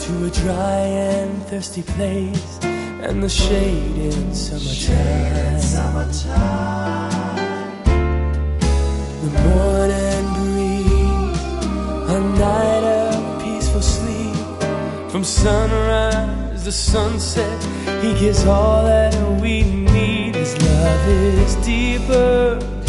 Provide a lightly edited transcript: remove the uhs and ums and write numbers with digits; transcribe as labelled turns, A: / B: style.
A: to a dry and thirsty place, and the shade in summertime. The morning breeze, a night of peaceful sleep. From sunrise to sunset, he gives all that we need. His love is deeper